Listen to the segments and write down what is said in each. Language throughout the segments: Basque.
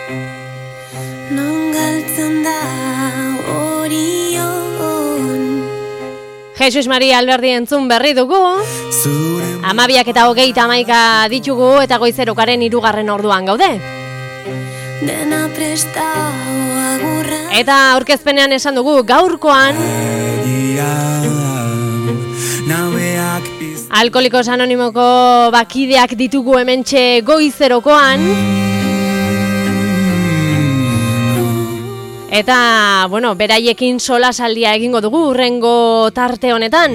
Non galtzen da orion. Jesus Maria Alberdi entzun berri dugu. 12:21 ditugu eta goizerokaren 3. orduan gaude. Dena prestao agurra. Eta aurkezpenean esan dugu gaurkoan Alkoholikos Anonimoko bakideak ditugu hementxe goizerokoan. Eta, bueno, beraiekin solasaldia egingo dugu urrengo tarte honetan.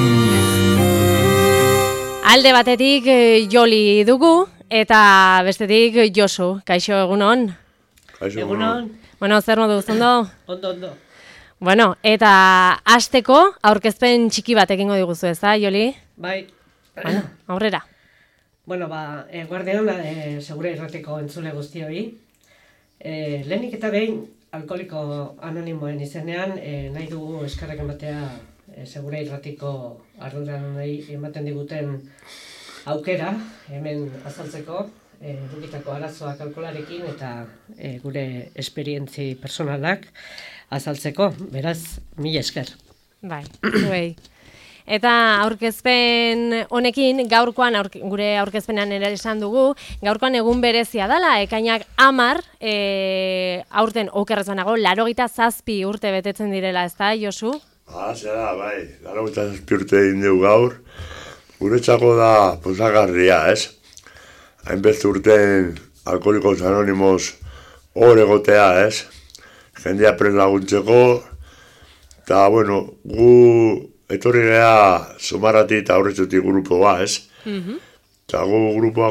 Alde batetik Joli dugu eta bestetik Josu. Kaixo, egunon? Kaixo, egunon. Bueno, zer modu, ondo? Ondo. Bueno, eta hasteko aurkezpen txiki bat egingo diguzu, ez da, Joli? Bai. Bueno, aurrera. Bueno, guardian, segura irratiko entzule guztioi. Lehenik eta behin, Alkoholiko Anonimoen izenean, nahi dugu eskarrak ematea segura irratiko arduradunei ematen diguten aukera, hemen azaltzeko, dukitako arazoak alkoholarekin eta gure esperientzi personalak azaltzeko, beraz, mila esker. Bai, zuei. Eta aurkezpen honekin, gaurkoan gure aurkezpenean ere esan dugu, gaurkoan egun berezia dela, ekainak 10, aurten okerrez banago, 87 urte betetzen direla, ez da, Josu? Zera, bai, 87 urte egin dugu gaur, guretzako da posagarria, ez? Hainbeste urten Alkoholikos Anonimos hor egotea, ez? Jendea prest laguntzeko, eta, bueno, gu etorri geha Somarrati eta Aurretxotik grupoa, ez? Eta gu grupoa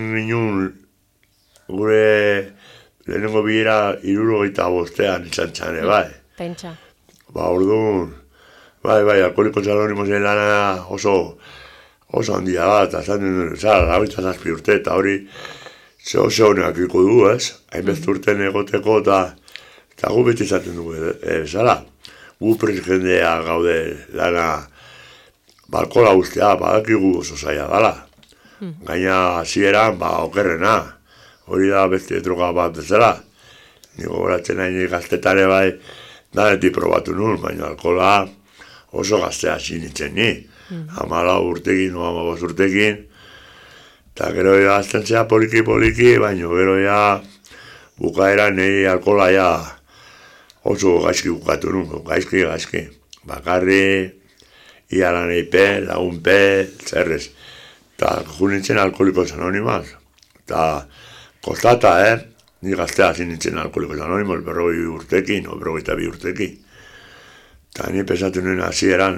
gure lehenengo bilera 75 izan txane, bai. Pentsa. Orduan, bai, Alkoholikos Anonimosen lana oso handia da, eta zaten, 87 urte, eta hori oso honeak iko du, ez? Hainbeste urten egoteko, eta gu beti izaten dugu, zara? Gu jendea gaude lana alkohola guztia, badakigu oso zaila dala. Gaina hasieran okerrena, hori da beste droga bat bezala. Niko goratzen nahi gaztetare bai, danetik probatu nuen, baina alkohola oso gaztea sinitzen ni. 14 urtekin, 15 urtekin, eta gero ja azten zea poliki, baina gero ja bukaera nahi alkohola ja oso gaizki bukatu nuen, gaizki. Bakarri, ialan eipe, lagunpe, zerrez. Eta nintzen Alkoholikos Anonimos. Eta kostata, ni gaztea nintzen Alkoholikos Anonimos, 40 urtekin, o 42 urtekin. Eta ni pesatu nuen hasieran,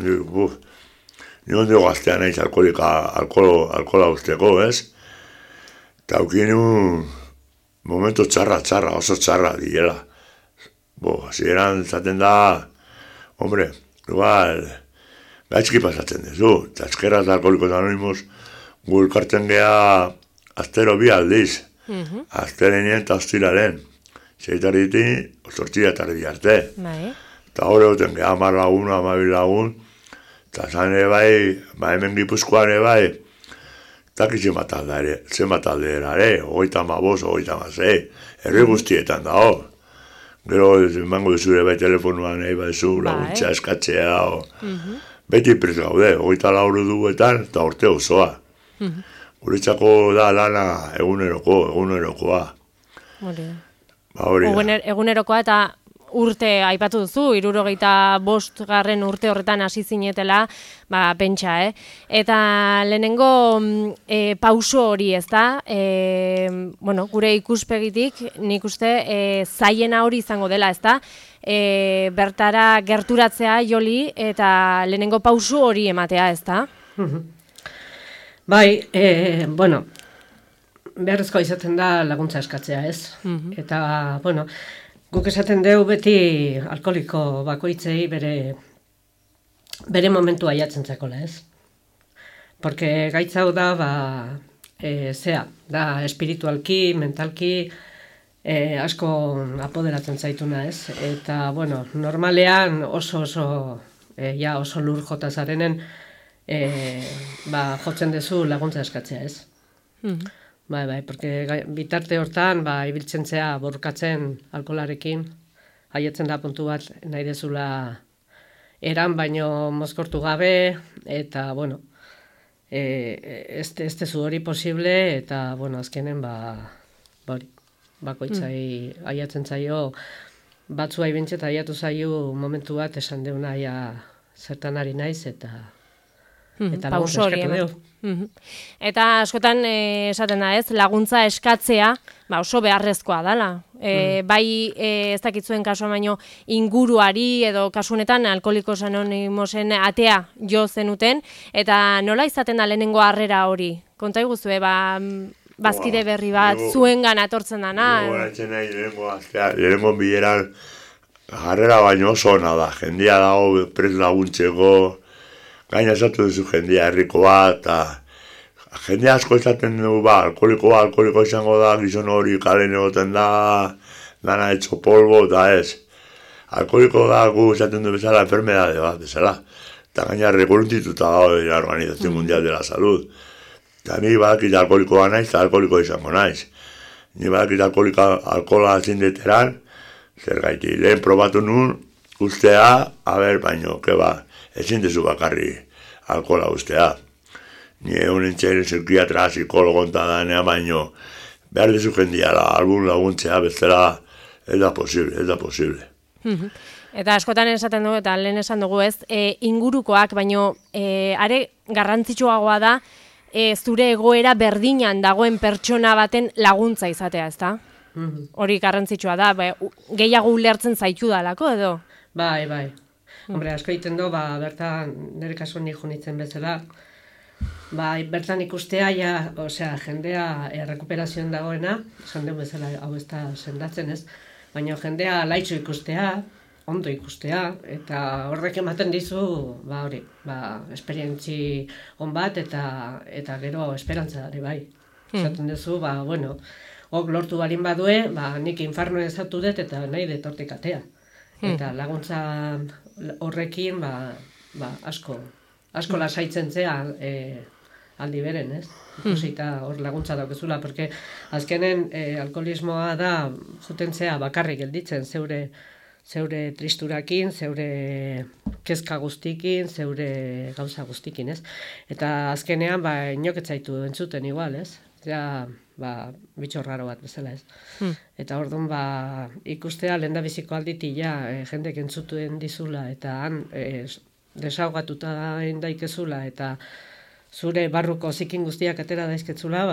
ni ondo gaztea nahiz alkohola usteko, ez? Eta aukin momento txarra, oso txarra diela. Hasieran zaten da, hombre, igual, gaizki pasatzen dezu. Txaskeraz Alkoholikos Anonimos gu elkartzen geha astero 2 aldiz. Asterenien eta ostiraren. 6:00 8:00 arte. Eta hori goten geha 10 lagun, 12 lagun. Eta zane bai, hemen Gipuzkoan bai, eta zenbat ere, 35, 36, herri guztietan dago. Gero, emango duzure bai telefonuan nahi baizu, laguntza eskatzea, beti prest gaude, 24 duguetan, eta urte osoa. Guretzako da lana egunerokoa. Egunerokoa eta urte aipatu duzu, 75 urte horretan hasi zinetela, pentsa, Eta lehenengo pauso hori, ez da, gure ikuspegitik, nik uste, zaiena hori izango dela, ez da, bertara gerturatzea, Joli, eta lehenengo pauso hori ematea, ez da? Bai, beharrezkoa izaten da laguntza eskatzea, ez? Eta, guk esaten dugu beti alkoholiko bakoitzei bere momentua jatzen zakola, ez? Porque gaitza hau da, da espiritualki, mentalki, asko apoderatzen zaituna, ez? Eta, normalean oso lur jota zarenen, jotzen dezu laguntza eskatzea, ez? Bai, porque bitarte hortan, ibiltzen zea borrokatzen alkoholarekin, haietzen da puntu bat nahi dezula eran baino mozkortu gabe, eta, bueno, ez tezu hori posible, eta, bueno, azkenen, hori, bakoitzai aiatzen zaio, batzua ibintzet aiatu zaio momentu bat esan deuna aia zertan ari naiz, eta laguntza eskatu deu. Eta askotan esaten da ez, laguntza eskatzea oso beharrezkoa dela. Bai ez dakitzuen kasua baino inguruari edo kasunetan Alkoholikos Anonimosen atea jo zenuten, eta nola izaten da lehenengo harrera hori? Konta iguzue, bazkide berri bat zuengan atortzen dana. Goratzen nahi lehenengo bileran harrera baino oso ona da, jendia dago prest laguntzeko, gaina esatu duzu jendia herriko bat, eta jende asko esaten dugu, alkoholiko izango da, gizon hori kalen egoten da, dana etxo polbo, eta ez. Alkoholiko da, gu esaten du bezala, enfermedade bat, bezala. Eta gaina rekonontituta dago la Organización Mundial de la Salud. Eta ni badakit alkoholikoa naiz, eta alkoholiko izango naiz. Ni badakit alkohola zindeteran, zer gaiti, lehen probatu nun, ustea, baino, ezin dezu bakarri alkohola ustea. Ni egun entzien psikiatra, psikologo onta danea, baino behar dezu jendia albun laguntzea, bestela ez da posible. Eta askotan esaten dugu, eta lehen esan dugu ez, ingurukoak, baino are garrantzitsuagoa da, zure egoera berdinan dagoen pertsona baten laguntza izatea, ezta? Hori garrantzitsua da, gehiago ulertzen zaitu dalako, edo? Bai. Hombre, asko egiten du, bertan nire kasuan nijo nintzen bezala, bertan ikustea, jendea rekuperazioan dagoena, esan dugu bezala hau ez da sendatzen ez, baina jendea laitxo ikustea, ondo ikustea, eta horrek ematen dizu, esperientzi on bat, eta gero esperantza ere bai. Esaten duzu, hok lortu barin badue, nik infarno ezatu dut, eta nahi dut hortik atea. Eta laguntza horrekin, asko lasaitzen zea aldi beren, ez? Ikusita hor laguntza daukezula, porque azkenen alkoholismoa da juten zea bakarrik gelditzen, zeure tristurakin, zeure kezka guztikin, zeure gauza guztikin, ez? Eta azkenean, inoketzaitu entzuten igual, ez? Bitxo raro bat bezala, ez? Eta orduan, ikustea lehendabiziko alditik jendek entzutuen dizula, eta han desaugatuta indaikezula, eta zure barruko zikin guztiak atera daizketzula,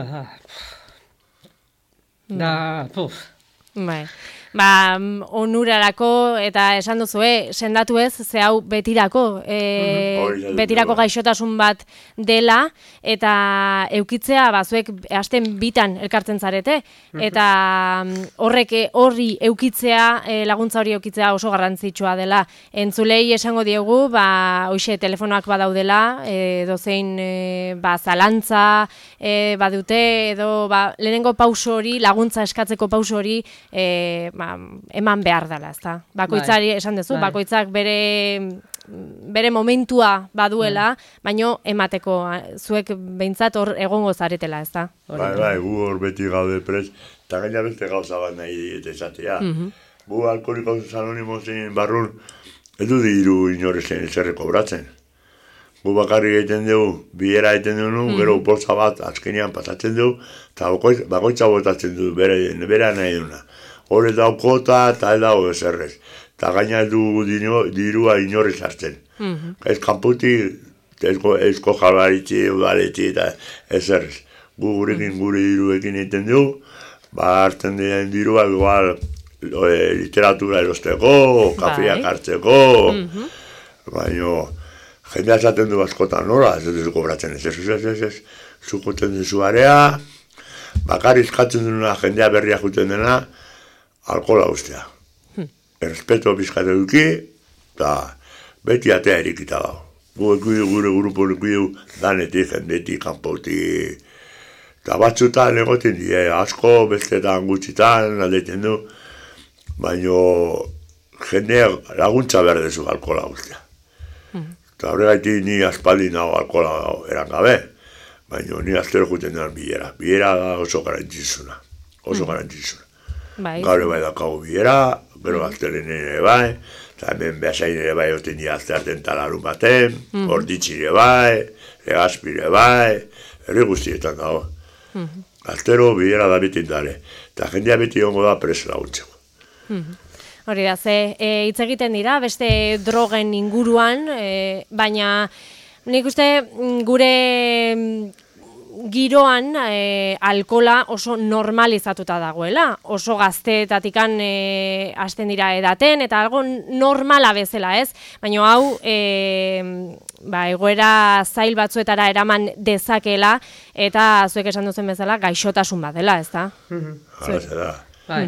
onurarako, eta esan duzue, sendatu ez, ze hau betirako, betirako gaixotasun bat dela, eta eukitzea, zuek hasten bitan elkartzen zarete, eta horri eukitzea, laguntza hori eukitzea oso garrantzitsua dela. Entzulei esango diegu, hoxe telefonoak badaudela, dozein zalantza badute, edo lehenengo pauso hori, laguntza eskatzeko pauso hori, eman behar dela, ezta? Bakoitzari esan duzu, bakoitzak bere momentua baduela, baino emateko zuek behintzat hor egongo zaretela, ezta? Bai, gu hor beti gaude prest, eta gaina beste gauza bat nahi diet esatea. Gu Alkoholikos Anonimosen barrun, ez du diru inorezen zerreko bratzen. Gu bakarri egiten dugu, biera egiten dugu, gero bolsa bat azkenean pasatzen dugu, eta bakoitza botatzen dugu, bera nahi duna. Hore daukota eta ez dago ezerrez. Eta gaina ez dugu dirua inorrez hartzen. Ez kanputi, ezko jabaritzi, udaletzi eta ezerrez. Gurekin gure diruekin egiten dugu, hartzen diren dirua igual literatura erosteko, kafeak hartzeko, baina jendea esaten du askotan nola, ez dut kobratzen ez, zukoten duzu area, bakarri eskatzen duna jendea berria juten dena, alkohola ustea. Errespeto bizkate duki, eta beti atea erikita dago. Gure grupo ekuidu danetik, jendetik, kanpotik, eta batzutan egoten asko bestetan gutxitan aldeiten du, baina jendea laguntza behar dezu alkohola ustea. Eta horregaitik ni aspaldi nago alkohola eran gabe, baina ni astero juten duen bilera. Bilera da oso garantzizuna. Oso garantzizuna. Bai. Gaur bai daukagu bilera, gero astelen ere bai, eta hemen behasain ere bai oten dira azterten talarun baten, orditzi ere bai, legazpi ere bai, herri guztietan dago. Astero bilera da beti dare, eta jendea beti hongo da prest laguntzeko. Hori da, ze hitz egiten dira, beste drogen inguruan, baina nik uste gure giroan alkola oso normalizatuta dagoela, oso gazteetatikan hasten dira edaten, eta algo normala bezala, ez? Baina hau, egoera zail batzuetara eraman dezakela, eta zuek esan duzen bezala, gaixotasun bat dela, ez da? Hala da.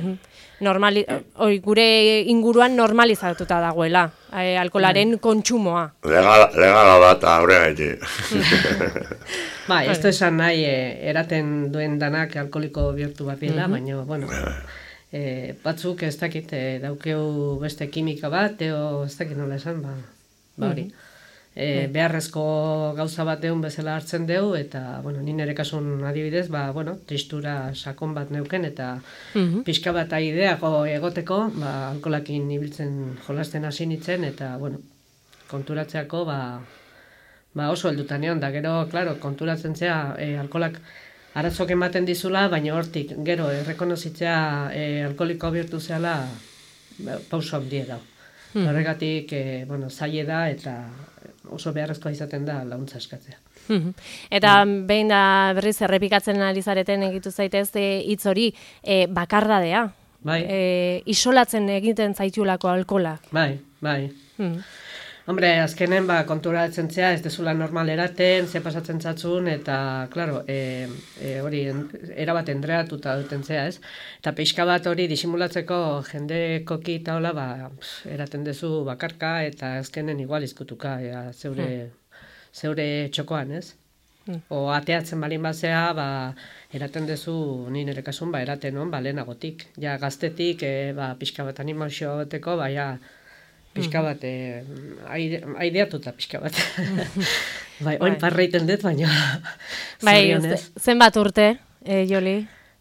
Gure inguruan normalizatuta dagoela, alkolaren kontsumoa. Legala da eta horregaitik. Bai, ez du esan nahi eraten duen danak alkoholiko bihurtu bat dela, baina, bueno, batzuk ez dakit daukeu beste kimika bat, ez dakit nola esan, hori. Beharrezko gauza bat deun bezala hartzen deu, eta, bueno, ni nire kasun adibidez, tristura sakon bat neuken, eta pixka bat aideago egoteko, alkolakin ibiltzen jolasten hasi nintzen, eta, bueno, konturatzeako, oso heldutan egon da, gero, klaro, konturatzen zea, alkolak aratzok ematen dizula, baina hortik, gero, errekonozitzea alkoliko bihurtu zehala, pauso handia da. Horregatik, zaile da, eta oso beharrezkoa izaten da laguntza eskatzea. Eta behin da berriz errepikatzen ari zareten egitu zaitez hitz hori bakardadea. Bai. Isolatzen egiten zaitulako alkola. Bai. Hombre, azkenen konturatzen zea, ez dezula normal eraten, ze pasatzen zatzun, eta, klaro, hori, erabat endreatuta duten zea, ez? Eta pixka bat hori disimulatzeko jende koki eta hola, eraten dezu bakarka, eta azkenen igual izkutuka, zeure txokoan, ez? O ateatzen balin bazea, eraten dezu, ni nire kasun, eraten hon, lehenagotik. Ja, gaztetik, pixka bat animazio goteko, pixka bat, aideatuta pixka bat. Oin parreiten dut, baina zorionez. Zenbat urte, Joli?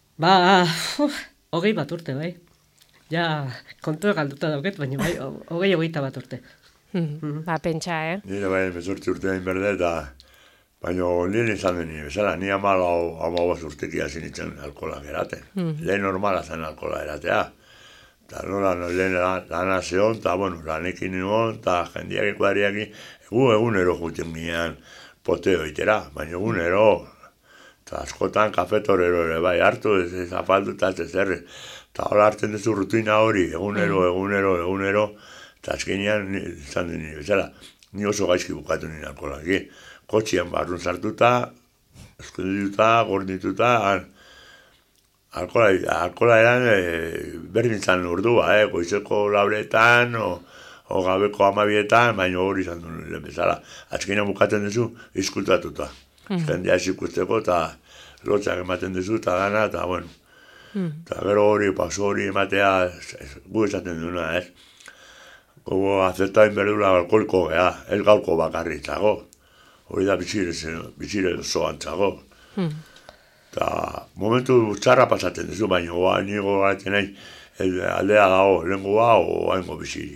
20 bat urte, bai. Ja, kontua galduta dauket, baina 21 urte. Pentsa, Nire bai, 18 urte hain berde, eta baina nire izan den nire bezala, ni 15 urteki hasi nintzen alkola eraten. Lehen normala zen alkola eratea. Eta nola, lehen lana zeon, eta, lanekin nion, eta jendiak ekuadriakin, egunero juten ginean poteo itera, baina egunero, eta askotan kafetorero ere bai hartu, ez apaldu eta ez zerre. Eta hola hartzen duzu rutina hori, egunero, eta azkenean izan den nire bezala, ni oso gaizki bukatu nire alkolaki. Kotxian barrun sartuta, eskudituta, gordituta, alkola eran berdin zan urdua, goizeko lauretan, o gabeko 12etan, baina hori izan duen lehen bezala. Azkenean bukatzen duzu, izkultatuta. Jendea ikusteko eta lotzak ematen duzu, eta gana, eta bueno. Eta gero hori, paso hori ematea, gu esaten duena, Gogo azetain berdula alkoholiko geha, ez gaurko bakarritzago. Hori da bizire zoantzago. Eta momentu txarra pasatzen duzu, baina nigo garatzen nahi aldea dago, lehengoa o haingo biziri.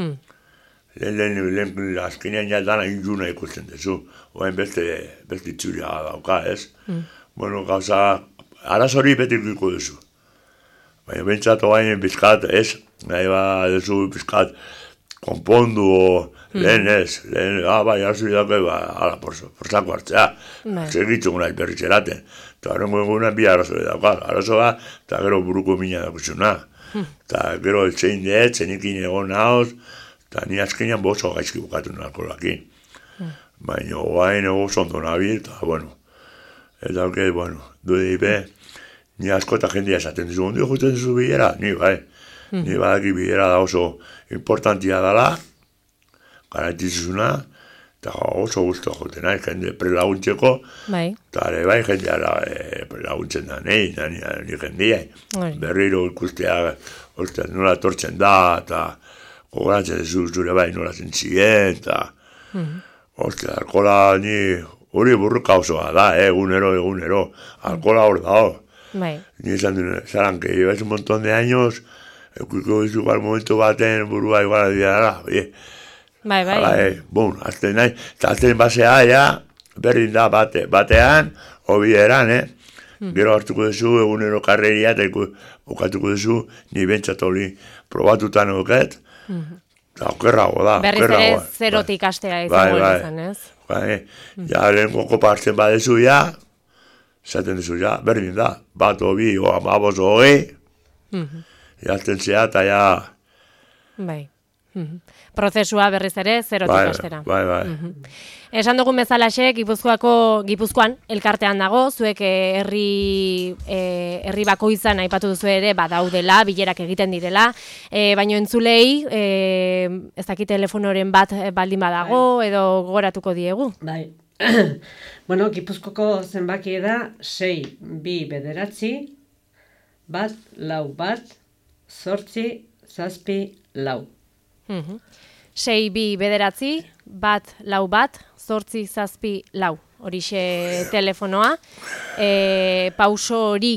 Lehen azkenean jaldana injuna ikusten duzu, oain beste itzuria dauka, ez? Bueno, gauza, araz hori beti ikuko duzu. Baina bentsatu baina bizkat, ez? Nahi duzu bizkat konpondu o lehen ez, bai, arzu idake, porzako hartzea. Segitzen nahi berriz eraten. Eta horrengo egunan bi arazo dauka. Arazoa, eta gero buruko mina dakusuna. Eta gero eltzein dut, zenikin egon nahoz, eta ni azkenean oso gaizki bukatu alkoholakin. Baina oain oso ondo nabil, eta bueno. Eta horke, dude ni asko eta jendea esaten duzu, ondo juten duzu bilera, ni bai. Ni badaki bilera da oso importantia dela, garantizuzuna, eta oso guztua joten nahi, jende prelaguntzeko, eta ere bai jendea prelaguntzen da, ni jendea. Berriro ikustea, nola tortzen da, eta gogoratzen zure bai nola zentzien, eta alkola ni hori burruka osoa da, egunero, alkola hor da, Bai. Ni esan duen, zaran, que llevas un montón de años, ekuiko dizu igual momentu baten burua igual adiara, oye, Bai. azten nahi, eta azten basea, ja, berdin da batean, obieran, Gero hartuko duzu, egunero karreria, eta bukatuko duzu, ni bentsat hori probatutan oket, eta okerrago da. Berriz ere zerotik astea izango izan, ez? Bai, ja, lehen kopa hartzen badezu, ja, zaten duzu, ja, berdin da, bat obi, o amabos hogei, jazten zea, eta ja... Bai. Prozesua berriz ere zerotik astera. Bai. Esan dugun bezalaxe, Gipuzkoan elkartean dago, zuek herri bakoitzan aipatu duzu ere badaudela, bilerak egiten direla, baino entzulei, ez dakit telefonoren bat baldin badago, edo gogoratuko diegu. Bai. Bueno, Gipuzkoko zenbaki da 6, 2, 9, 1, 4, 1, 8, 7, 4. 6, 2, 9, 1, 4, 8, 7, 4. Horixe telefonoa. Pauso hori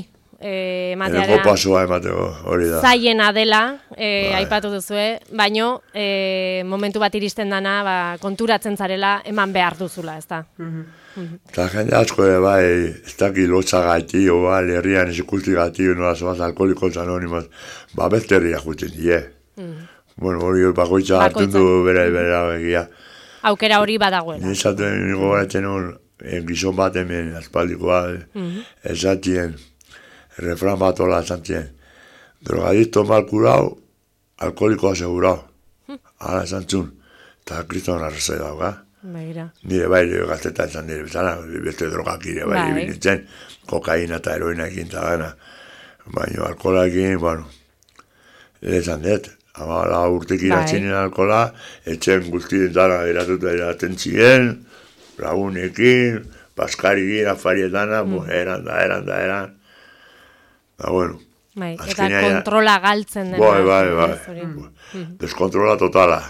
Edo pasoa emateko, hori da. Zaiena dela, aipatu duzue, baino momentu bat iristen dana, konturatzen zarela eman behar duzula, ez da. Eta jende asko ere bai, ez daki lotza gati, oa, herrian esikulti gati, nola zoaz alkoholikos anonimos, beste herria juten die. Bueno, hori bakoitza hartzen du bere egia. Aukera hori badagoela. Nizaten nigo garatzen hon, gizon bat hemen, aspaldikoa, esatien, refran bat hola esatien, drogadito mal curao, alkoholiko asegurao. Hala esantzun, eta kriston arrazoi dauka. Nire bai, gaztetan zan nire bezala, beste drogak ire bai, binitzen, kokaina eta heroina ekin eta gana. Baina alkoholakin, bueno, esan dut. Amala urtek iratzinen alkola, etxen guztien dara eraten ziren, lagunekin, paskarikin, afarietana, eran da. Bueno. Eta kontrola galtzen dena. Bai. Deskontrola totala.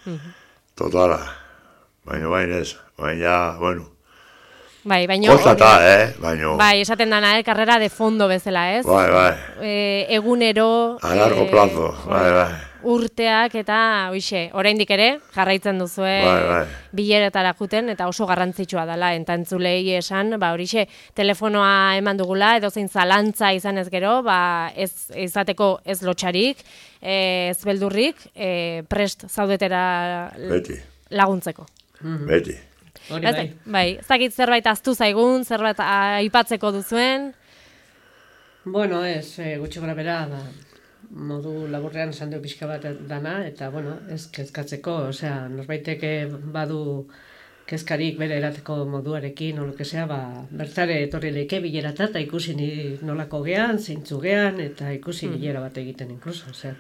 Totala. Baina ez. Baina, bueno. Kostata, baina... Bai, esaten dana, karrera de fondo bezala, ez? Bai. Egunero... A largo plazo, bai. Urteak eta, oraindik ere, jarraitzen duzue bileretara juten, eta oso garrantzitsua dela, eta entzulei esan, horixe, telefonoa eman dugula, edozein zalantza izan ez gero, ez izateko ez lotxarik, ez beldurrik, prest zaudetera laguntzeko. Beti. Bai, ez dakit zerbait aztu zaigun, zerbait aipatzeko duzuen? Bueno, ez, gutxi gora bera, modu laburrean esan du pixka bat dana, eta, bueno, ez kezkatzeko, osea, norbaitek badu kezkarik bere erateko moduarekin, o sea, bertare etorri leike bilerata, eta ikusi nolako gean, zeintzu gean, eta ikusi bilera bat egiten inkluso, osea,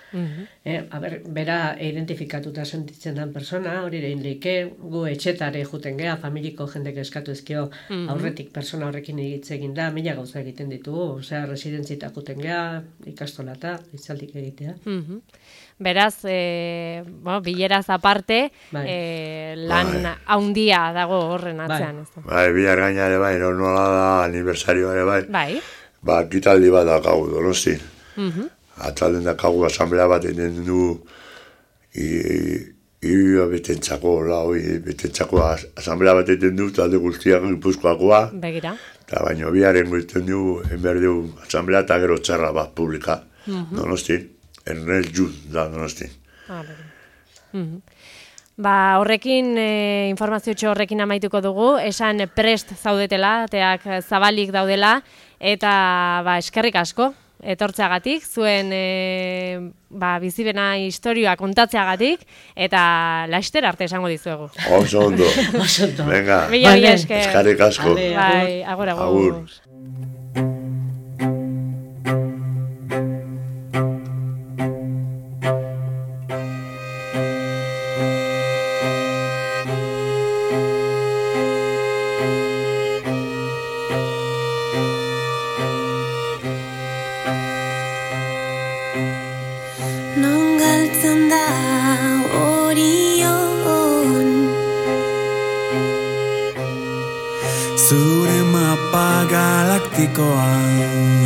bera identifikatuta sentitzen den persona, hori egin leike, gu etxetare juten gea, familiko jendek eskatu ezkio, aurretik persona horrekin egin da, mila gauza egiten ditugu, osea, residentzita juten gea, ikastolata, itzaldik egitea. Beraz, bileraz aparte, lan haundia dago horren atzean. Bai, bihar gaina ere bai, nola da aniversario ere bai. Kitaldi bat dakagu Donostin. Atzalden dakagu asamblea bat egiten du betentzako asamblea bat egiten du talde guztiak Gipuzkoakoa. Begira. Eta baino biharen egiten du, enber du asamblea eta gero txarra bat publika Donostin. Ernest Jun da Donostin. Horrekin, informaziotxo horrekin amaituko dugu, esan prest zaudetela, teak zabalik daudela, eta eskerrik asko, etortzeagatik, zuen bizibena historioa kontatzeagatik, eta laster arte esango dizuegu. Oso ondo. Venga, eskerrik asko. Agur. mapa galaktikoan.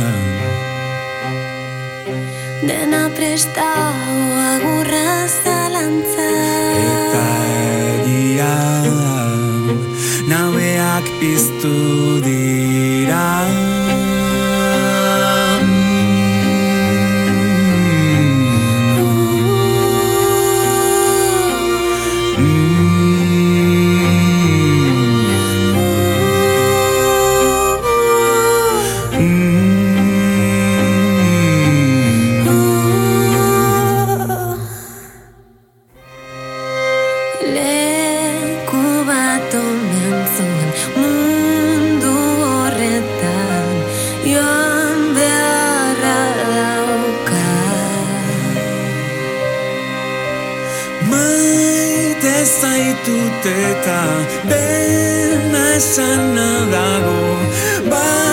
Dena prestau agurra zalantza. Eta egia nabeak piztu dira. Zaitut eta dena esana dago,